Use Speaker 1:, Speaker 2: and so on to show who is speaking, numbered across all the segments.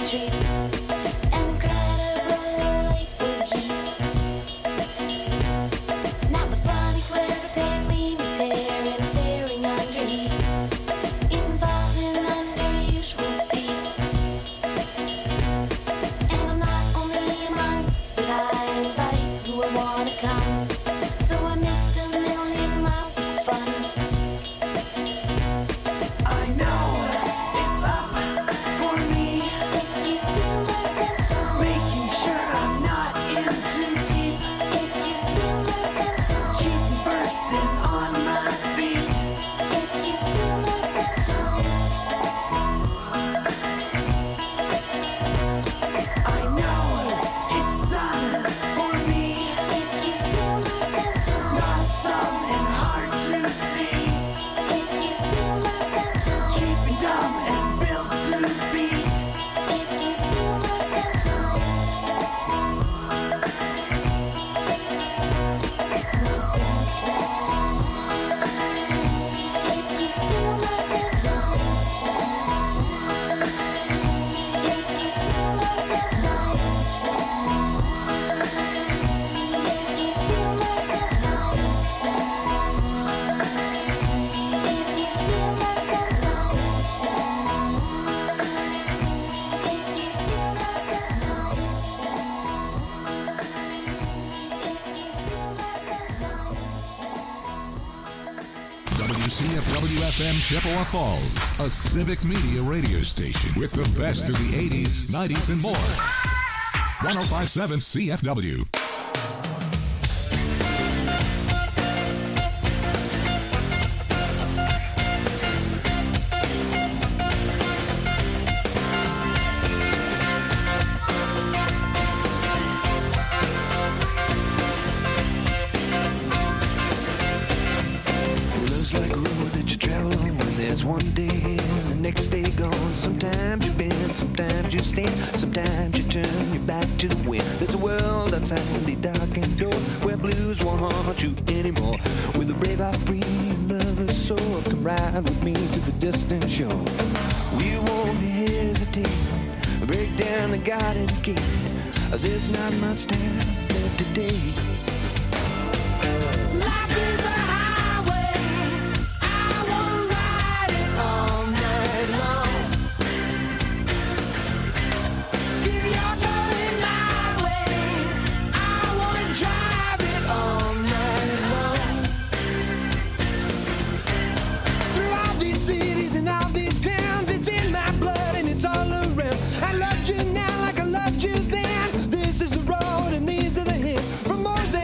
Speaker 1: WCFW-FM Chippewa Falls, a civic media radio station with the best of the 80s, 90s, and more. 105.7 CFW.
Speaker 2: Sometimes you turn your back to the wind. There's a world outside the darkened door where blues won't haunt you anymore. With a brave heart, free lover's soul, come ride with me to the distant shore. We won't hesitate, break down the garden gate. There's not much time left today. Life is a highway, I wanna ride it all night long. From Moses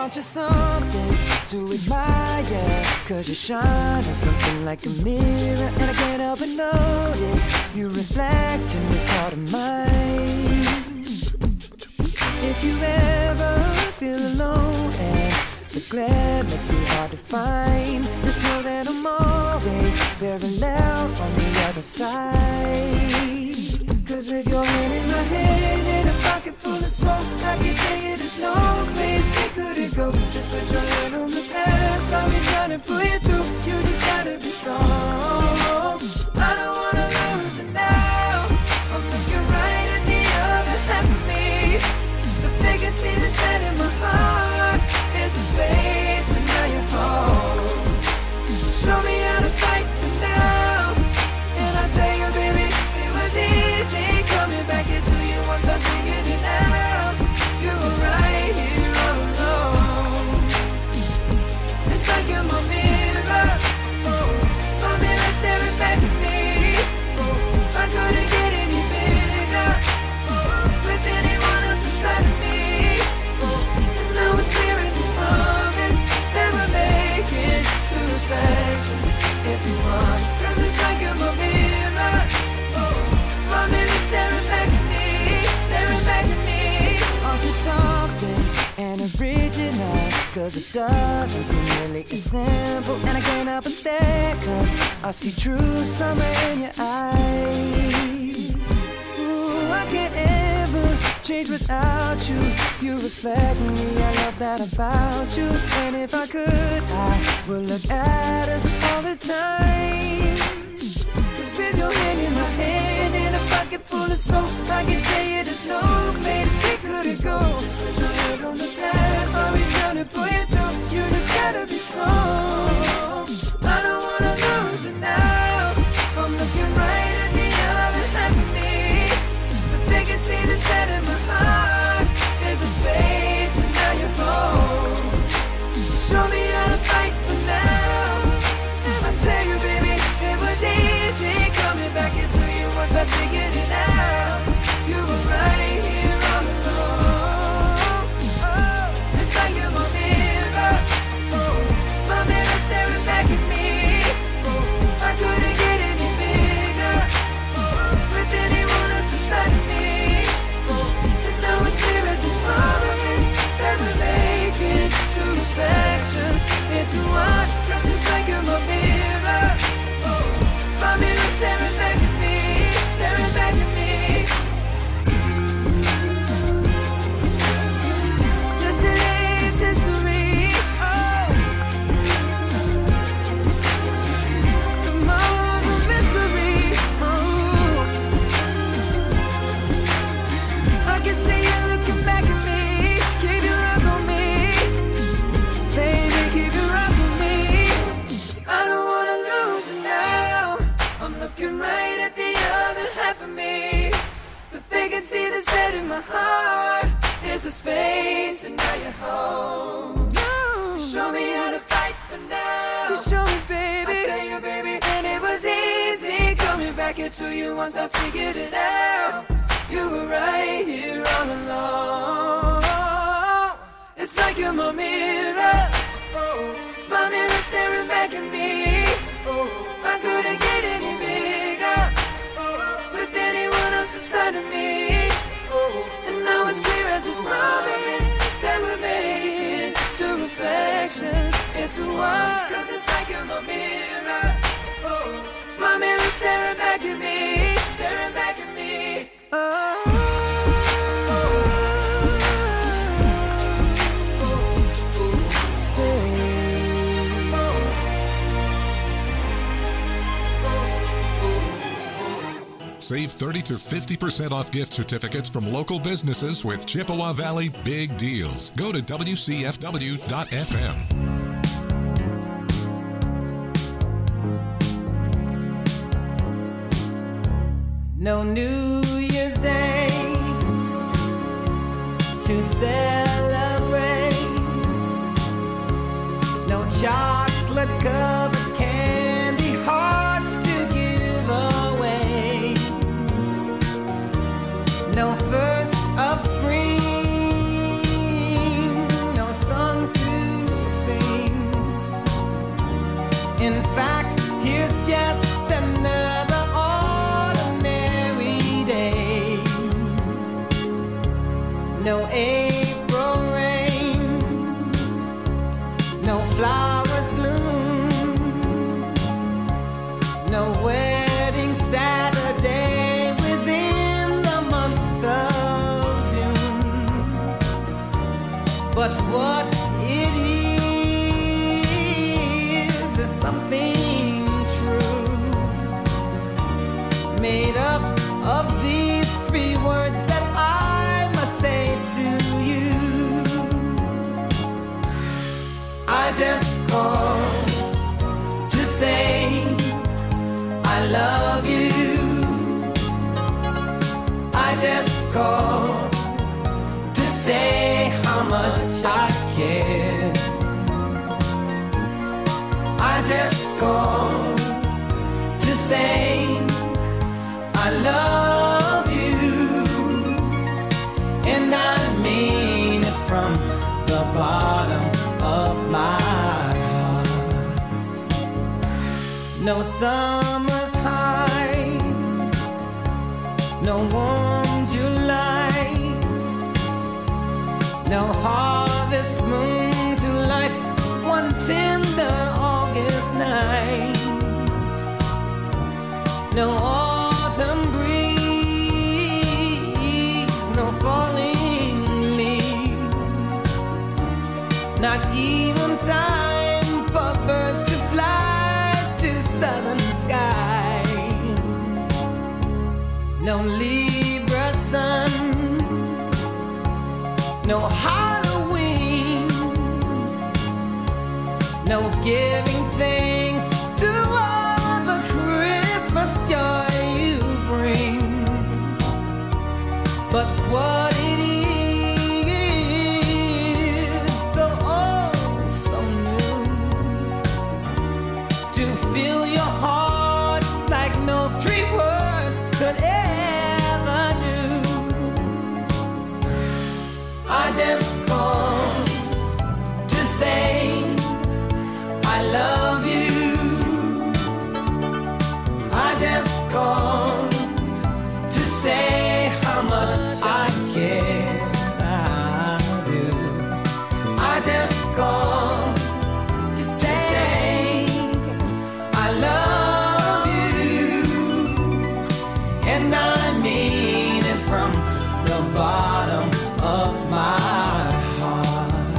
Speaker 2: Aren't you something to admire? Cause you shine on something like a mirror, and I can't help but notice you reflect in this heart of mine. If you ever feel alone and the glare makes me hard to find, just know that I'm always parallel on the other side. Cause with your hand in my hand and a pocket full of soul, I can tell you there's no place we couldn't go. Just put your hand on the past, I'll be trying to pull you through. You just gotta be strong. I don't wanna lose you now. I'm looking right at the other half of me. The they can see the set in my heart. There's a space and now you're home. Show me how to fight for now. And I tell you, baby, it was easy coming back into you once I figured it out. You were right here all alone. It's like you're my mirror. Oh, my mirror staring back at me. Oh, I couldn't get any bigger. Oh, with anyone else beside me. Oh, and now it's clear as this promise that we're making two reflections into one. Cause it's like you're my mirror. Oh, my mirror staring back at me, staring back at me. Aren't you something and original? Cause it doesn't seem really as simple. And I can't help but stare, cause I see true summer in your eyes. Ooh, I can't ever change without you. You reflect me, I love that about you. And if I could, I would look at us all the time. Cause with your hand in my hand and a pocket full of soap, I can tell you there's no place we couldn't go. Just put your head on the past, I'll be trying to pull you through. You just gotta be strong. I don't wanna lose you now. I'm looking right at the other half of me, but they can see the set in my heart. There's a space and now you're home. Show me how to fight for now. I tell you, baby, it was easy coming back into you once I figured it out. You were right here all along. Oh, it's like you're my mirror. Oh, my mirror staring back at me. Oh, I couldn't get any bigger. Oh, with anyone else beside me. Oh, and now it's clear as this promise that we're making two reflections into one. Cause it's like you're my mirror. Oh, my mirror staring back at me, staring back at me. Yesterday's history. Oh, tomorrow's a mystery. Oh, I can see you looking back at me. Keep your eyes on me, baby, keep your eyes on me. I don't wanna lose you now. I'm looking right at the other half of me, but they can see the set in my heart. There's a space and now you're home. You show me how to fight for now. You show me, baby. I tell you, baby, and it was easy coming back into you once I figured it out. You were right here all along. It's like you're my mirror. Oh, my mirror staring back at me. Oh, I couldn't get any bigger. Oh, with anyone else beside of me. Oh, and now it's clear as this promise that we're making two reflections into one. Cause it's like you're my mirror. Oh, my mirror staring back at me, staring back at me. Oh.
Speaker 1: Save 30 to 50% off gift certificates from local businesses with Chippewa Valley Big Deals. Go to WCFW.FM.
Speaker 2: No New Year's Day to celebrate. No chocolate covered candy hearts to give away. No first of spring, no song to
Speaker 3: no flowers bloom, no wedding Saturday within the month of June. But what it is something true, made up of these three words that I must say to you. I just called to say I love you. I just called to say how much I care. I just called to say I love you, and I mean it from the bottom of my heart. No summer's high, no warm July, no harvest moon to light one tender August night, no autumn breeze, no falling leaves, not even time for birds to fly to southern skies, no Libra sun, no Halloween, no giving thanks to all the Christmas joy you bring. But what it is, though oh so new, to fill your heart like no three words could ever do. I just called to say I love you. I just called to say how much I care. I do. I just called to say I love you, and I mean it from the bottom of my heart.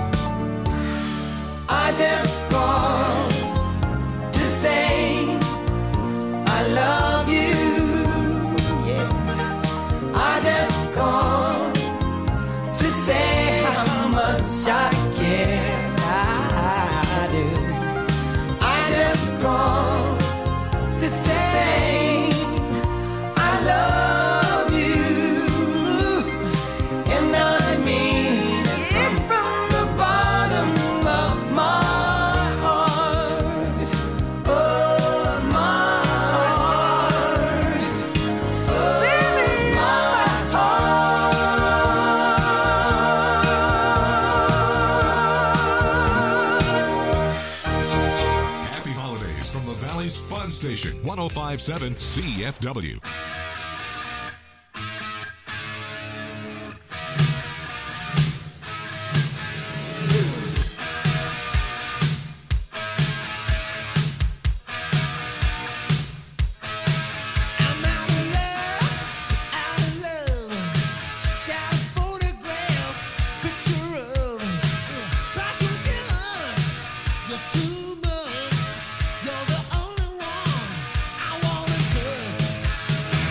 Speaker 3: I just called to say I love you. Yeah. I just called to say how much I care. I do. I just called to say I love you, and I mean it from the bottom of my heart. Oh, my heart. Oh, my heart.
Speaker 1: Happy holidays from the Valley's Fun Station, 105.7 CFW.
Speaker 4: I'm out of love. Got a photograph, picture of Passion Killer. You're too much. You're the only one I wanna touch.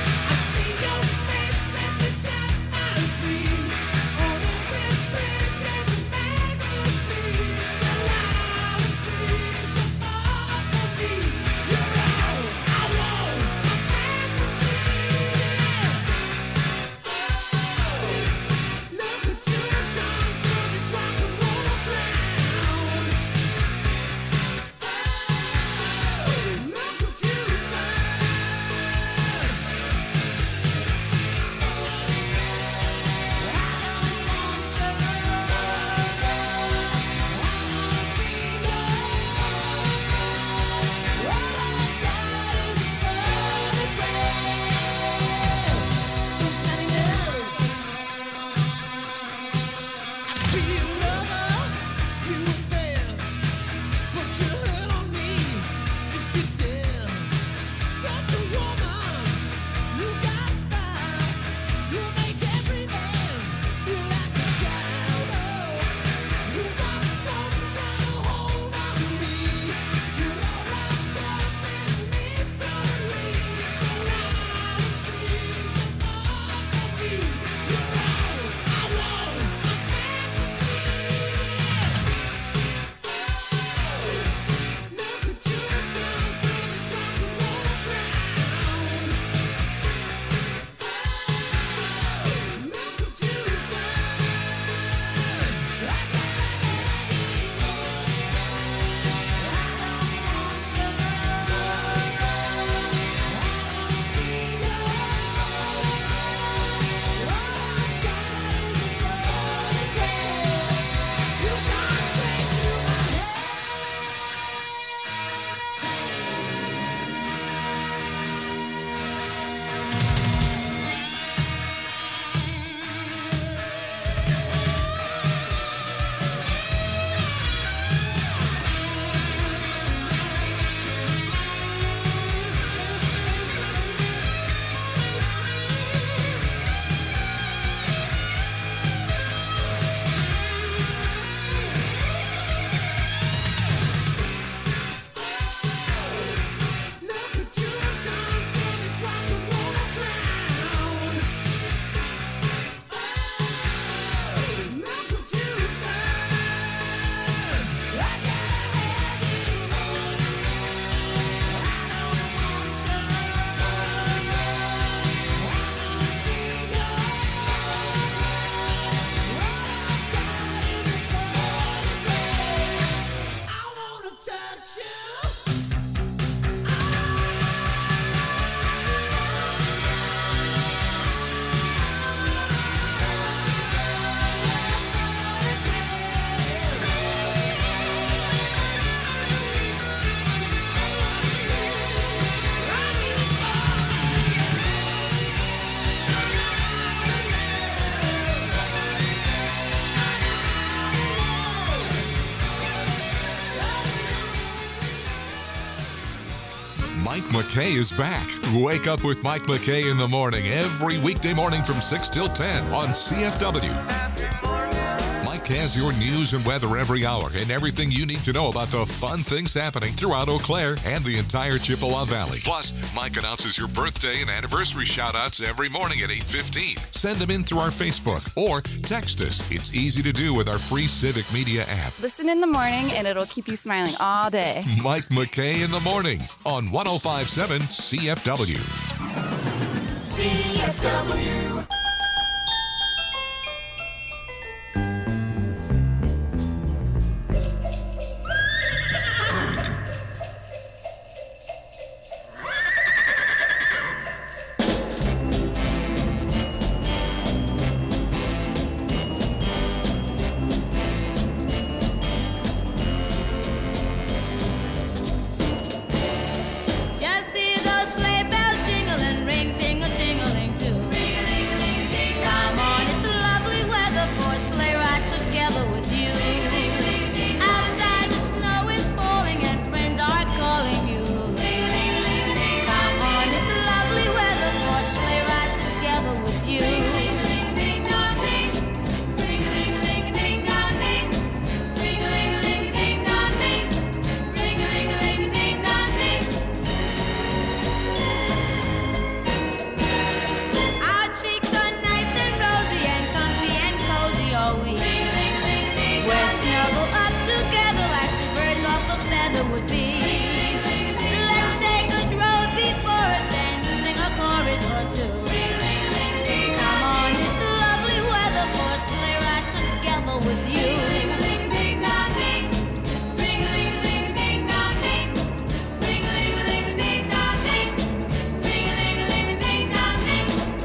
Speaker 1: Mike McKay is back. Wake up with Mike McKay in the morning every weekday morning from 6 till 10 on CFW. Mike has your news and weather every hour and everything you need to know about the fun things happening throughout Eau Claire and the entire Chippewa Valley. Plus, Mike announces your birthday and anniversary shout-outs every morning at 8:15. Send them in through our Facebook or text us. It's easy to do with our free Civic Media app.
Speaker 5: Listen in the morning and it'll keep you smiling all day.
Speaker 1: Mike McKay in the morning on 105.7 CFW.
Speaker 3: CFW.
Speaker 4: Just see those sleigh bells jingling, ring, tingle, tingling too. Ring-a-ling-a-ling-ding, come on, it's lovely weather for a sleigh ride together with you. Ring-a-ling-a-ling-ding, outside the snow is falling and friends are calling you. Ring-a-ling-a-ling-ding, come on, it's lovely weather for a sleigh ride together with you. Ring-a-ling-a-ling-ding, dong-ding, ring-a-ling-a-ling-ding, dong-ding, ring-a-ling-a-ling-ding, dong-ding, ring-a-ling-a-ling-ding, dong-ding. Our cheeks are nice and rosy and comfy and cozy all week. We're snuggled up together like two birds off a feather would be. Let's take a road before us and sing a chorus or two. Come on, it's lovely weather for a sleigh ride together with you. Ring-a-ling-a-ling-ding-dong-ding, ring-a-ling-a-ling-ding-dong-ding, ring-a-ling-a-ling-ding-dong-ding, ring-a-ling-a-ling-ding-dong-ding.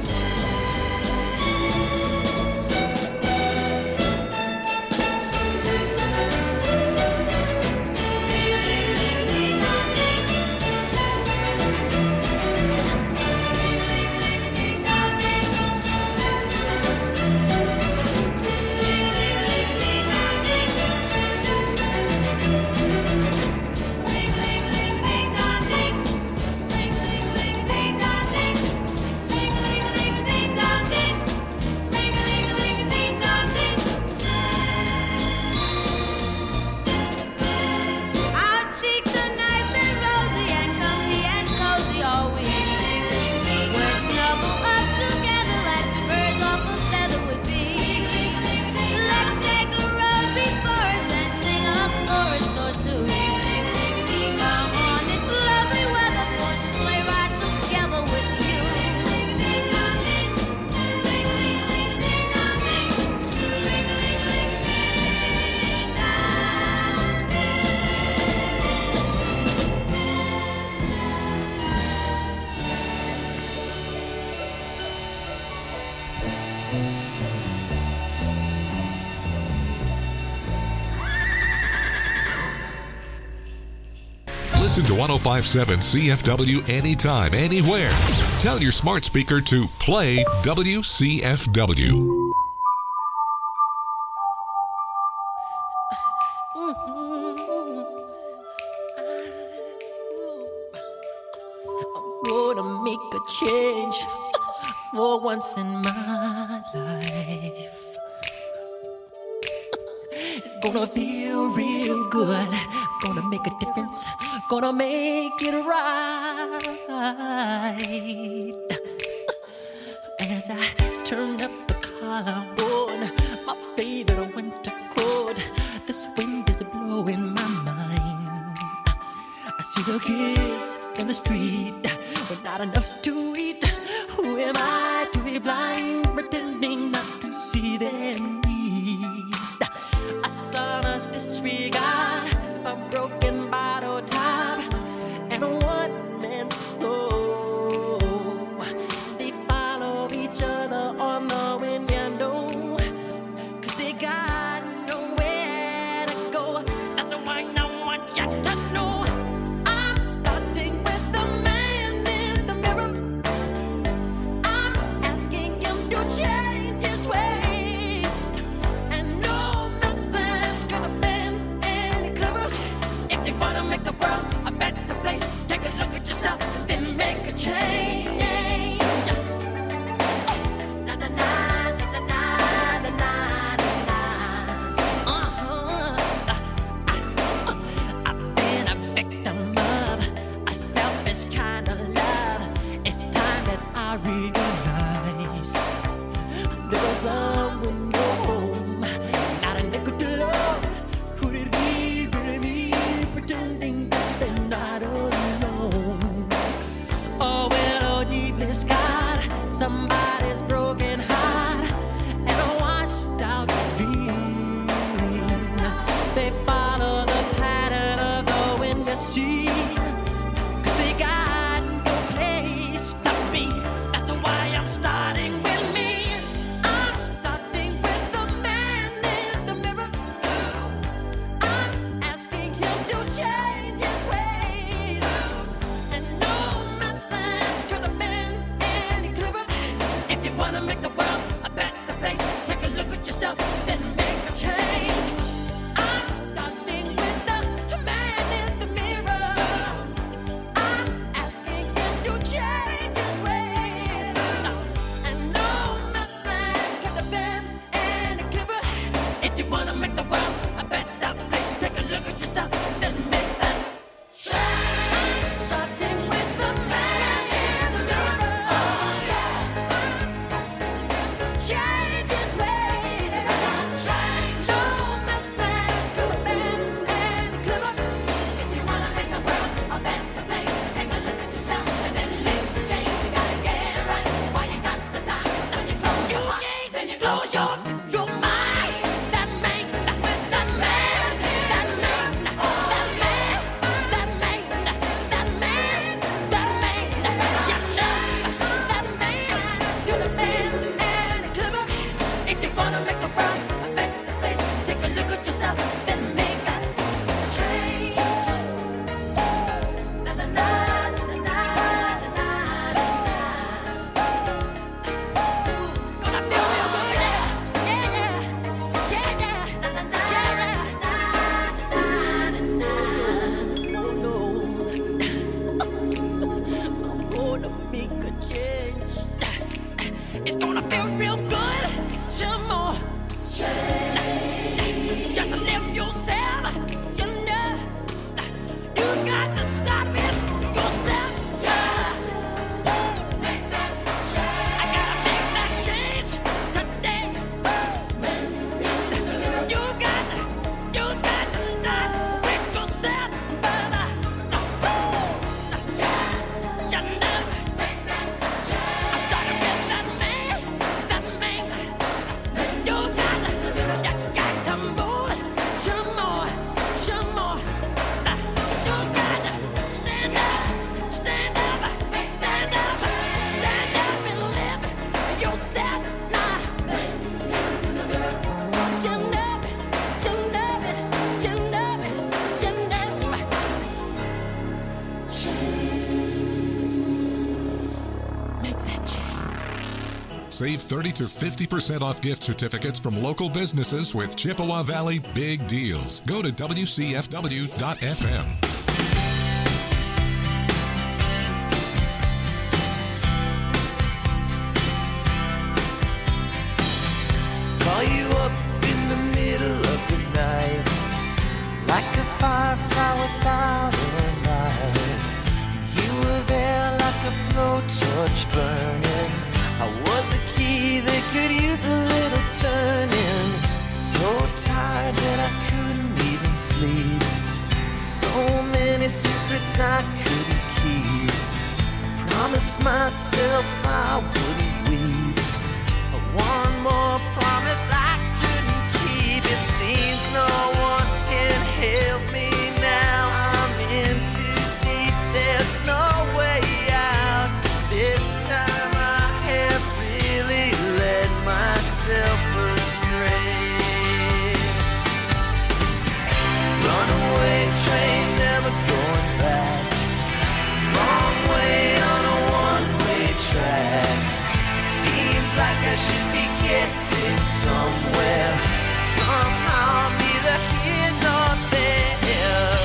Speaker 4: Our cheeks are nice and rosy and comfy and cozy all week. We're snuggled up together like two birds off a feather would be. Let's take a road before us and sing a chorus or two. Come on, it's lovely weather for a sleigh ride together with you.
Speaker 1: Listen to 105.7 CFW anytime, anywhere. Tell your smart speaker to play WCFW.
Speaker 3: Gonna make a change for once in my life. It's gonna feel real good. Gonna make a difference. Gonna make it right. As I turn up the collar on my favorite winter coat, this wind is blowing my mind. I see the kids in the street with not enough to eat. Who am I to be blind, pretending not to see their need? A son's disregard, a broken bottle top, and a one-man soul. They follow each other on the window, 'cause they got nowhere to go. That's the one I want you to know. I'm starting with the man in the mirror. I'm asking him to change his ways, and no message could have been any clearer.
Speaker 1: Save 30 to 50% off gift certificates from local businesses with Chippewa Valley Big Deals. Go to WCFW.FM.
Speaker 2: Call you up in the middle of the night, like a firefly without a light. You were there like a blowtorch burning. I was a key that could use a little turning. So tired that I couldn't even sleep. So many secrets I couldn't keep. I promised myself I wouldn't weep. One more promise I couldn't keep. It seems no one can help me now. I'm in too deep, there's no way out. This time I have really led myself astray. Runaway train, never going back. Wrong way on a one-way track. Seems like I should be getting somewhere. Somehow I'm neither here nor there.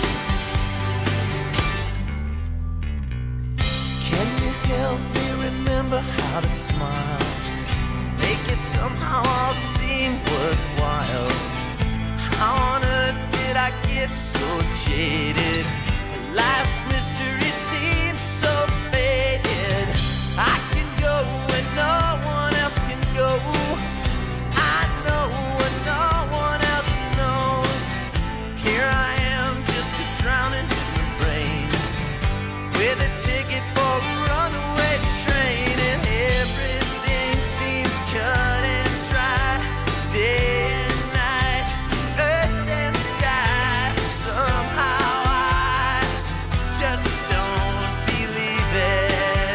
Speaker 2: Can you help me remember how to smile? Make it somehow all seem worthwhile. How on earth did I get so jaded? Life's mystery seems so faded. I can go when no one else can go. I know when no one else knows. Here I am, just a drowning in the rain, with a ticket for a runaway train, and everything seems cut and dry. Day and night, earth and sky. Somehow I just don't believe it.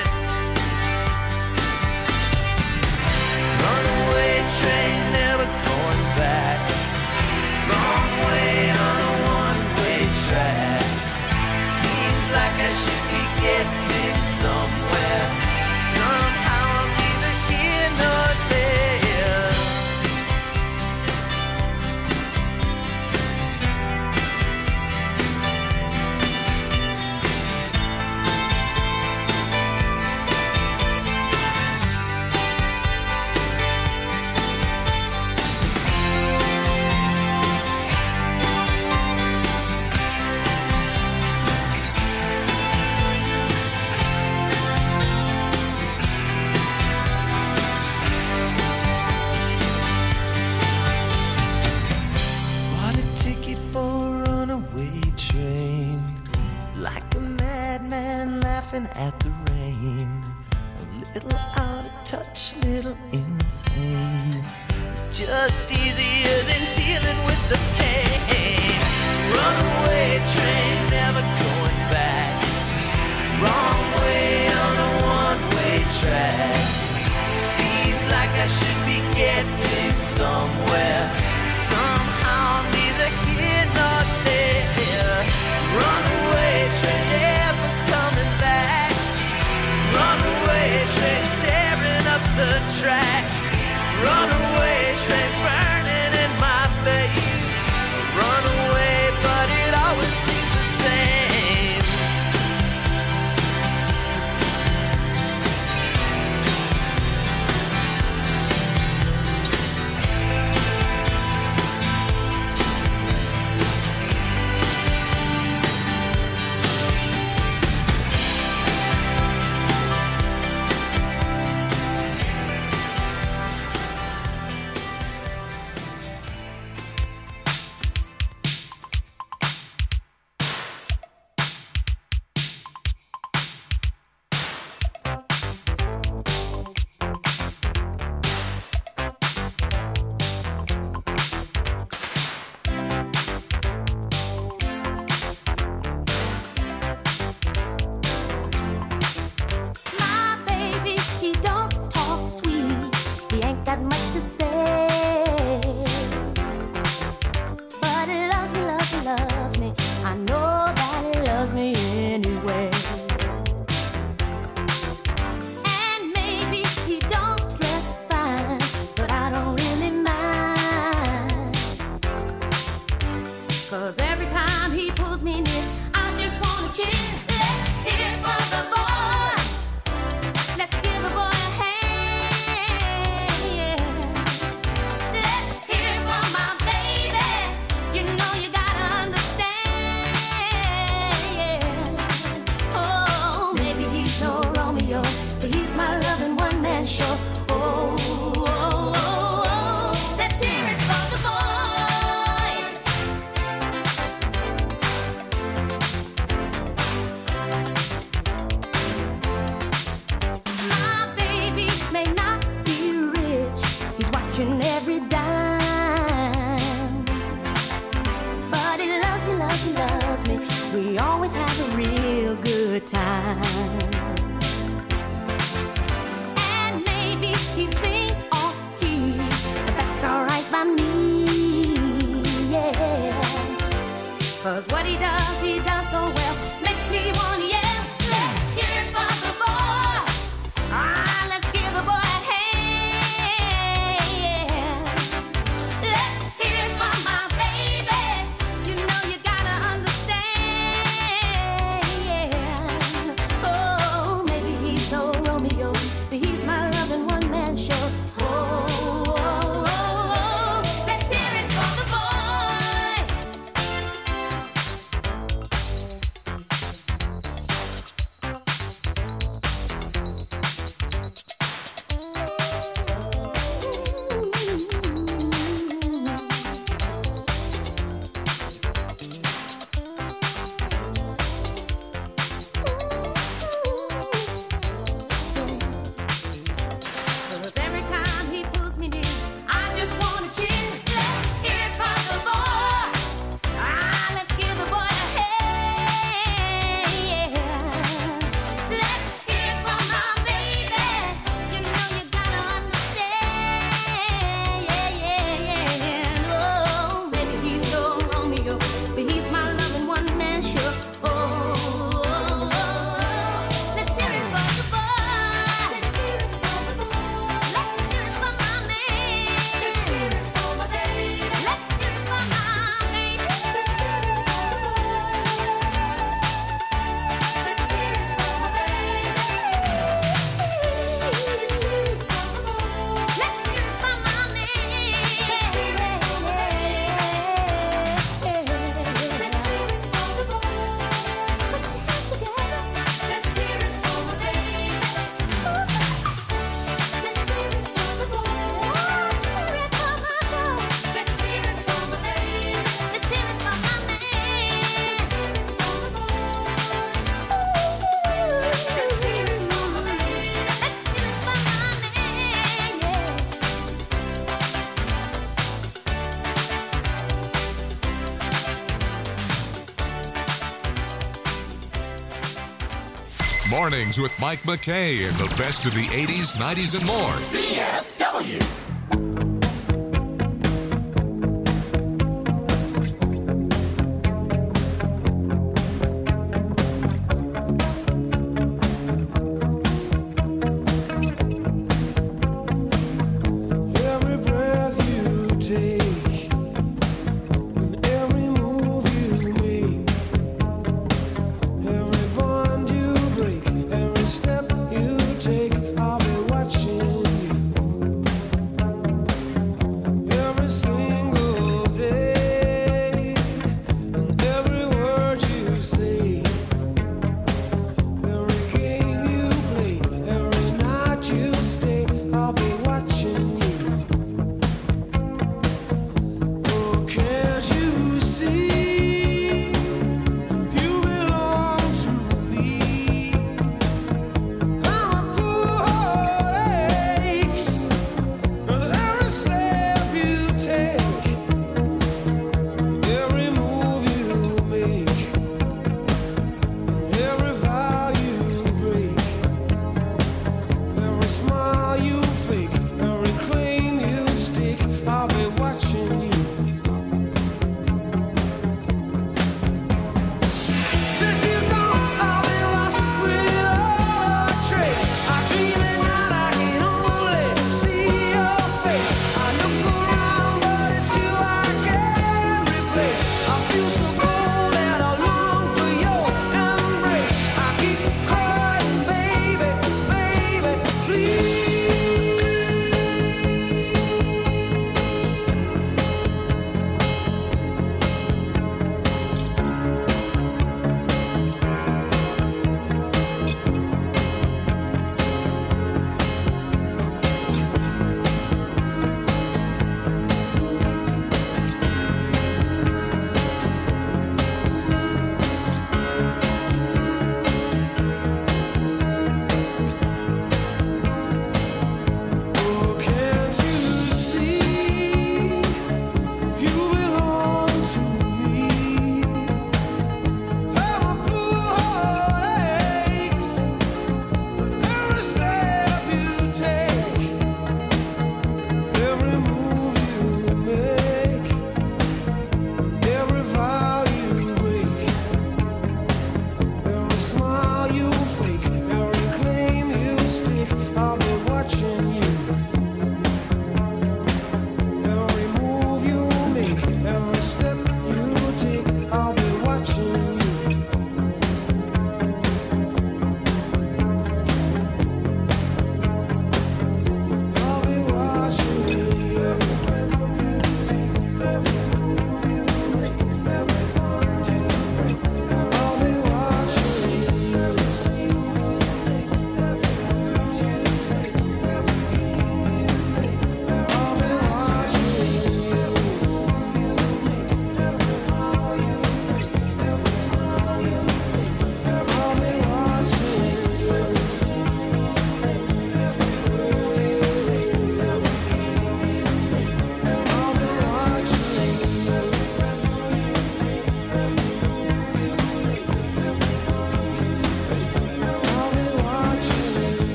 Speaker 2: Runaway train, never going back. Wrong way on a one-way track. Seems like I should be getting somewhere. Somehow I'm neither here nor there. Bought a ticket for a runaway train, like a madman laughing at the rain. A little out of touch, little insane. It's just easier than dealing with the pain. Runaway train, never going back. Wrong way on a one-way track. Seems like I should be getting somewhere. Somehow I'm neither here nor there. Runaway train, never coming back. Runaway train, tearing up the track. Runaway train, burning in my face. Runaway, but it always seems the same.
Speaker 4: And maybe he don't care every time he pulls me near, I just wanna cheer. Let's hear it for the boy. Let's give the boy a hand. Yeah. Let's hear it for my baby. You know you gotta understand. Yeah. Oh, maybe he's no Romeo, but he's my loving one-man show. Oh, oh, oh, oh. Let's hear it for the boy. My baby may not be rich, he's watching every dime, but he loves me, loves me, loves me. We always have a real good time. And maybe he sings off key, but that's alright by me, yeah. 'Cause what he does so well, makes me wanna yell. Let's hear it for the boy. Ah, let's give the boy a hand, yeah. Let's hear it for my baby. You know you gotta understand, yeah. Oh, maybe he's no Romeo, but he's my loving one-man show. Oh, oh, oh, oh. Let's hear it for the boy. Cause every time he pulls me near, I just wanna cheer. Let's hear it for the boy. Ah, let's give the boy a hand, yeah. Let's hear it for my baby. You know you gotta understand, yeah, yeah, yeah. Oh, maybe he's no Romeo, but he's my loving one-man show. Oh, oh, oh, oh. Let's hear it for the boy. Let's hear it for the boy. Let's hear it for my man. Let's hear it for my baby. Let's hear it for my baby. Let's hear it for the boy. Let's hear it for my baby. Let's hear it for the boy. Let's hear it for my man. Let's hear it for my baby. Let's hear it for the boy. Put your hands together. Let's hear it for my baby. Let's hear it for the boy. Let's hear it for my baby. Let's hear it for my man. Let's hear it for the boy. Let's hear it for my baby. Let's hear it for my man.
Speaker 1: Mornings with Mike McKay and the best of the 80s, 90s, and more.
Speaker 6: CFW.
Speaker 2: Every breath you take and every move you make, every bond you break, every step you take, I'll be watching you. Every single day and every word you say, every game you play, every night you stay, I'll be watching you. Oh, can't you see? You belong to me. I'm a poor heart aches with every step you take, every move you make, every vow you break, every smile you fake, every claim you stake, I'll be watching you. Since you're gone, I'll be lost without a trace. I dream at night, I can only see your face. I look around, but it's you I can't replace. I feel so cold.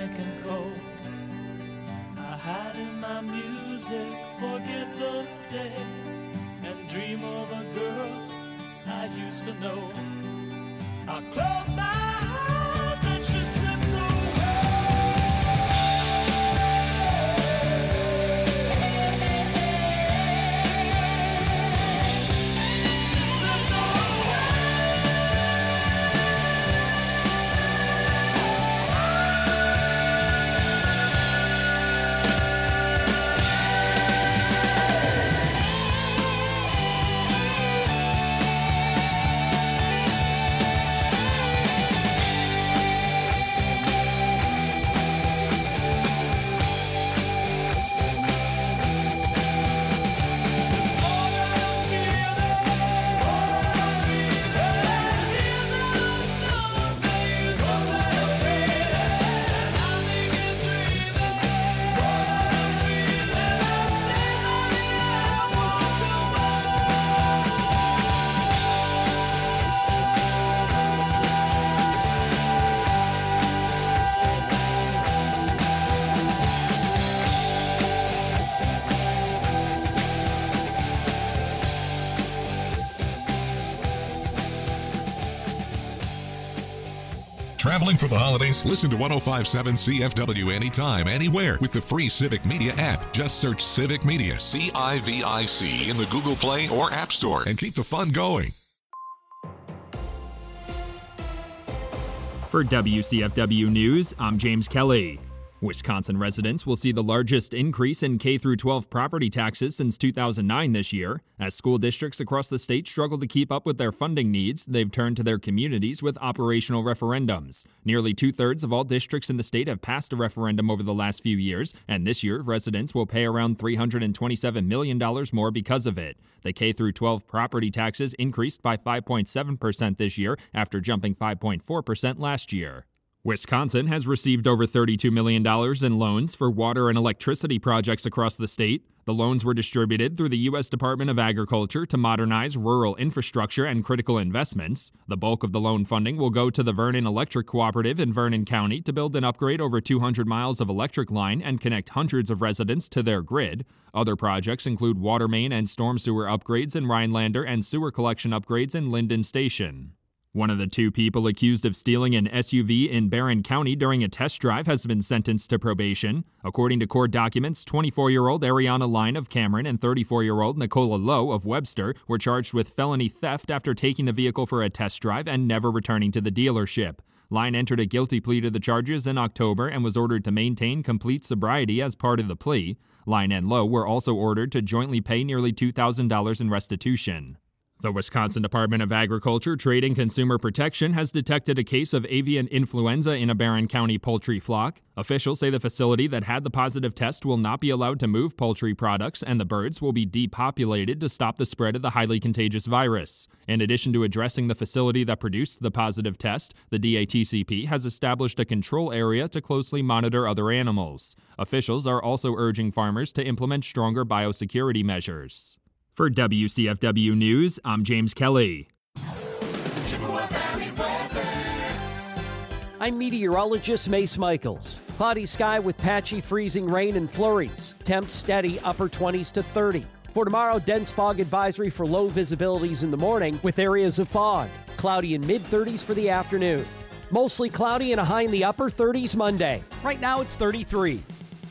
Speaker 6: panic and cold. I hide in my music, forget the day, and dream of a girl I used to know. I close my eyes and she slipped
Speaker 1: Traveling for the holidays? Listen to 105.7 CFW anytime, anywhere with the free Civic Media app. Just search Civic Media, CIVIC, in the Google Play or App Store and keep the fun going.
Speaker 7: For WCFW News, I'm James Kelly. Wisconsin residents will see the largest increase in K-12 property taxes since 2009 this year. As school districts across the state struggle to keep up with their funding needs, they've turned to their communities with operational referendums. Nearly two-thirds of all districts in the state have passed a referendum over the last few years, and this year residents will pay around $327 million more because of it. The K-12 property taxes increased by 5.7% this year after jumping 5.4% last year. Wisconsin has received over $32 million in loans for water and electricity projects across the state. The loans were distributed through the U.S. Department of Agriculture to modernize rural infrastructure and critical investments. The bulk of the loan funding will go to the Vernon Electric Cooperative in Vernon County to build and upgrade over 200 miles of electric line and connect hundreds of residents to their grid. Other projects include water main and storm sewer upgrades in Rhinelander and sewer collection upgrades in Linden Station. One of the two people accused of stealing an SUV in Barron County during a test drive has been sentenced to probation. According to court documents, 24-year-old Ariana Line of Cameron and 34-year-old Nicola Lowe of Webster were charged with felony theft after taking the vehicle for a test drive and never returning to the dealership. Line entered a guilty plea to the charges in October and was ordered to maintain complete sobriety as part of the plea. Line and Lowe were also ordered to jointly pay nearly $2,000 in restitution. The Wisconsin Department of Agriculture, Trade and Consumer Protection has detected a case of avian influenza in a Barron County poultry flock. Officials say the facility that had the positive test will not be allowed to move poultry products, and the birds will be depopulated to stop the spread of the highly contagious virus. In addition to addressing the facility that produced the positive test, the DATCP has established a control area to closely monitor other animals. Officials are also urging farmers to implement stronger biosecurity measures. For WCFW News, I'm James Kelly.
Speaker 8: I'm meteorologist Mace Michaels. Cloudy sky with patchy freezing rain and flurries. Temps steady upper 20s to 30. For tomorrow, dense fog advisory for low visibilities in the morning with areas of fog. Cloudy in mid-30s for the afternoon. Mostly cloudy and a high in the upper 30s Monday. Right now it's 33.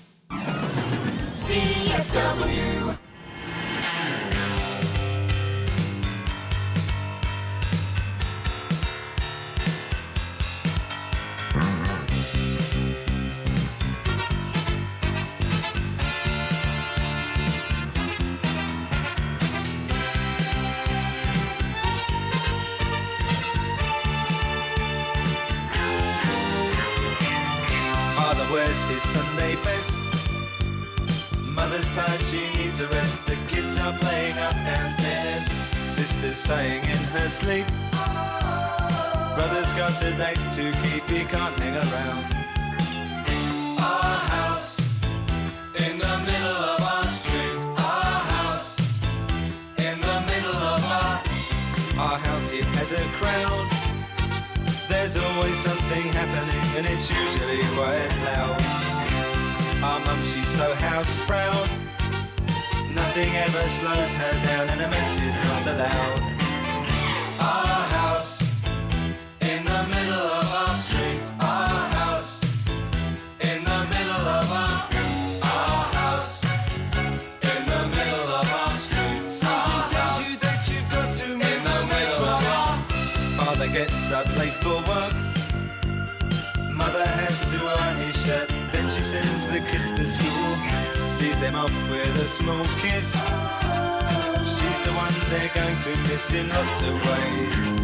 Speaker 6: CFW. Wears his Sunday best. Mother's tired, she needs a rest. The kids are playing up downstairs. Sister's sighing in her sleep. Brother's got a date to keep, he can't hang around. Our house in the middle of our street. Our house in the middle of our house. It has a crowd. There's always something happening, and it's usually quite loud.
Speaker 9: house proud. Nothing ever slows her down, and a mess is not allowed. Our house in the middle of our street. Our house in the middle of our house in the middle of our street. Something tells you that you've got to move in the middle of our. Father gets up late for work. Mother has to iron his shirt. Then she sends the kids to school. Sees them off with a small kiss. She's the one they're going to miss in lots of ways.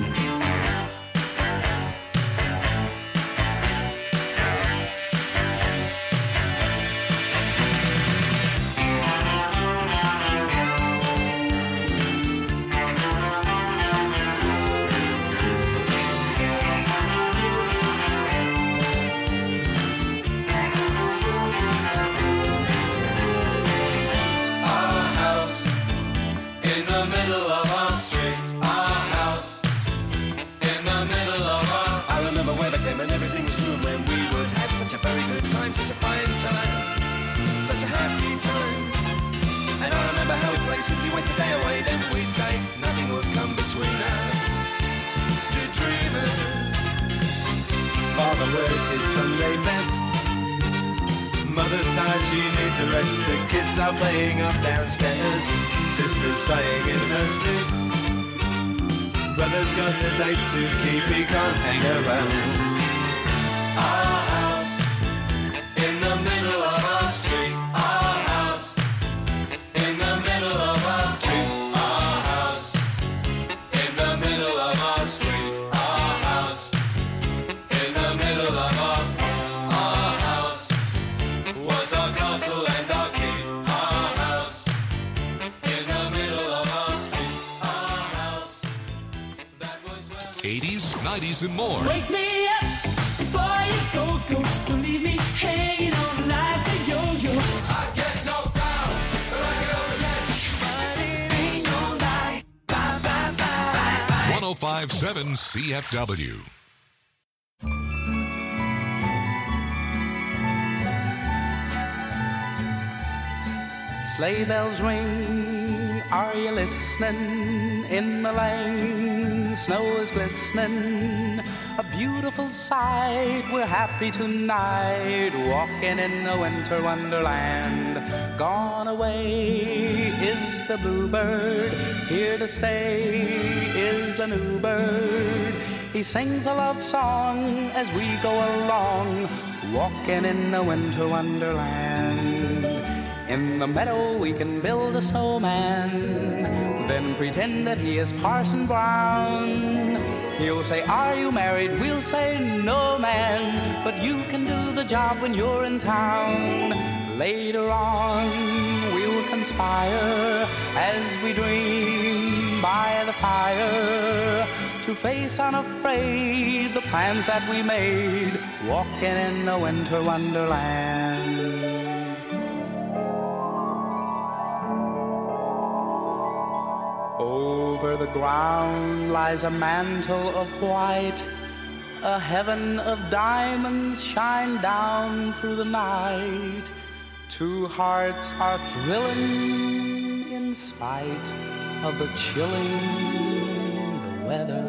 Speaker 9: And everything was true when we would have such a very good time, such a fine time, such a happy time. And I remember how we'd play simply waste the day away. Then we'd say nothing would come between us, two dreamers. Father wears his Sunday best. Mother's tired, she needs a rest. The kids are playing up downstairs. Sister's sighing in her sleep. Brother's got a date to keep, he can't hang around. Our house in the middle of our street. Our house in the middle of our street. Our house in the middle of our street. Our house in the middle of our house was our castle and our keep. Our house in the middle of our street. Our house that was
Speaker 1: 80s, 90s, and more.
Speaker 6: Wake me up before you go. Don't leave me hanging on like a yo-yo. I get knocked down, but I get up again. But it ain't no lie. Bye, bye, bye, bye.
Speaker 1: 105.7 CFW.
Speaker 2: Sleigh bells ring, are you listening? In the lane, snow is glistening. A beautiful sight, we're happy tonight, walking in a winter wonderland. Gone away is the bluebird, here to stay is a new bird. He sings a love song as we go along, walking in a winter wonderland. In the meadow we can build a snowman, then pretend that he is Parson Brown. He'll say, are you married? We'll say, no man, but you can do the job when you're in town. Later on we'll conspire as we dream by the fire to face unafraid the plans that we made, walking in a winter wonderland. Over the ground lies a mantle of white. A heaven of diamonds shine down through the night. Two hearts are thrilling in spite of the chilling the weather.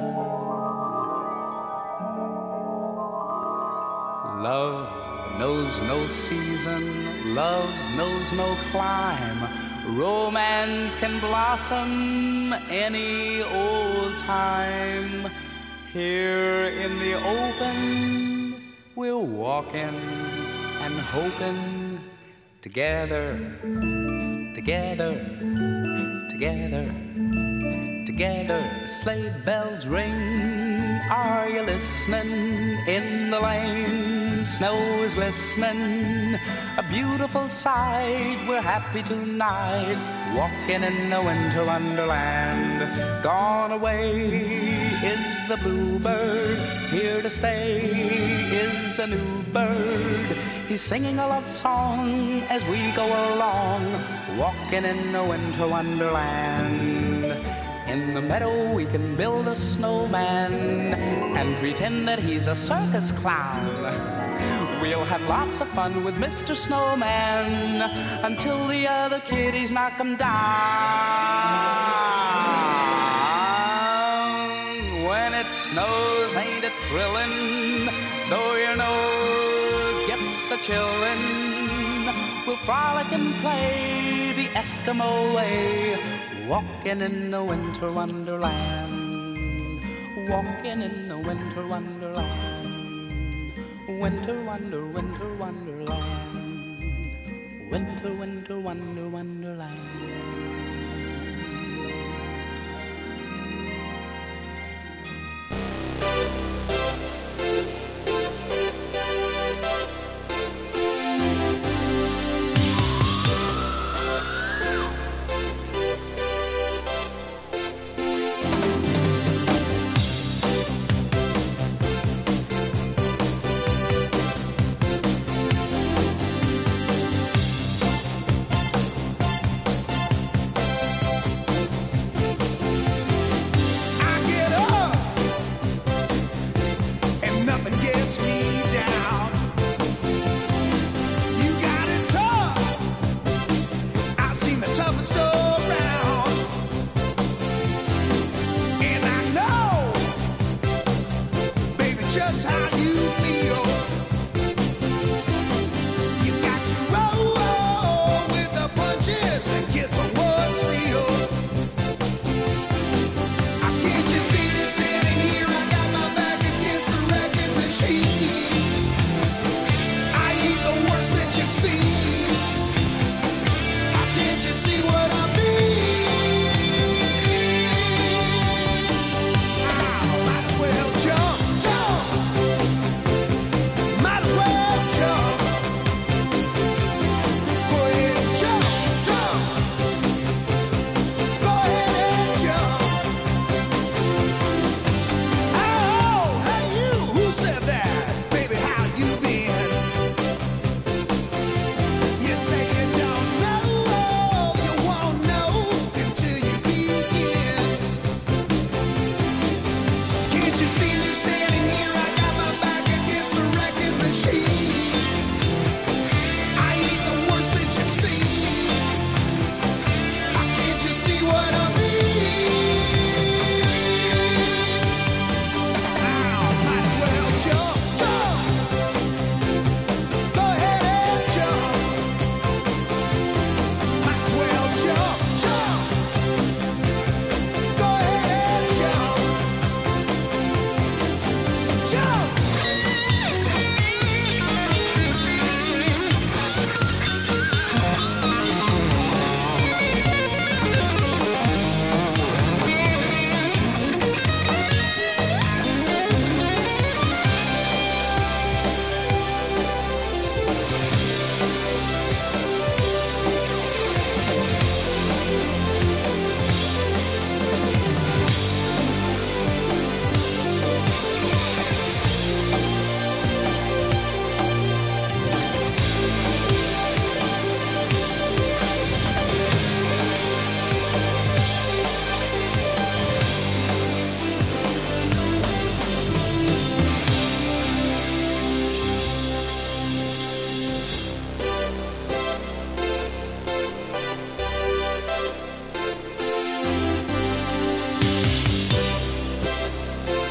Speaker 2: Love knows no season, love knows no clime. Romance can blossom any old time. Here in the open, we're walking and hoping together, together, together, together. Sleigh bells ring, are you listening? In the lane, snow is glistening. A beautiful sight, we're happy tonight, walking in a winter wonderland. Gone away is the bluebird, here to stay is a new bird. He's singing a love song as we go along, walking in a winter wonderland. In the meadow we can build a snowman and pretend that he's a circus clown.
Speaker 10: We'll have lots of fun with Mr. Snowman until the other kitties knock him down. When it snows, ain't it thrilling? Though your nose gets a chillin', we'll frolic and play the Eskimo way, walking in the winter wonderland, walking in the winter wonderland. Winter wonder, winter wonderland. Winter, winter, wonder, wonderland.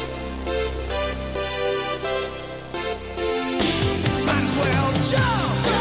Speaker 11: Jump!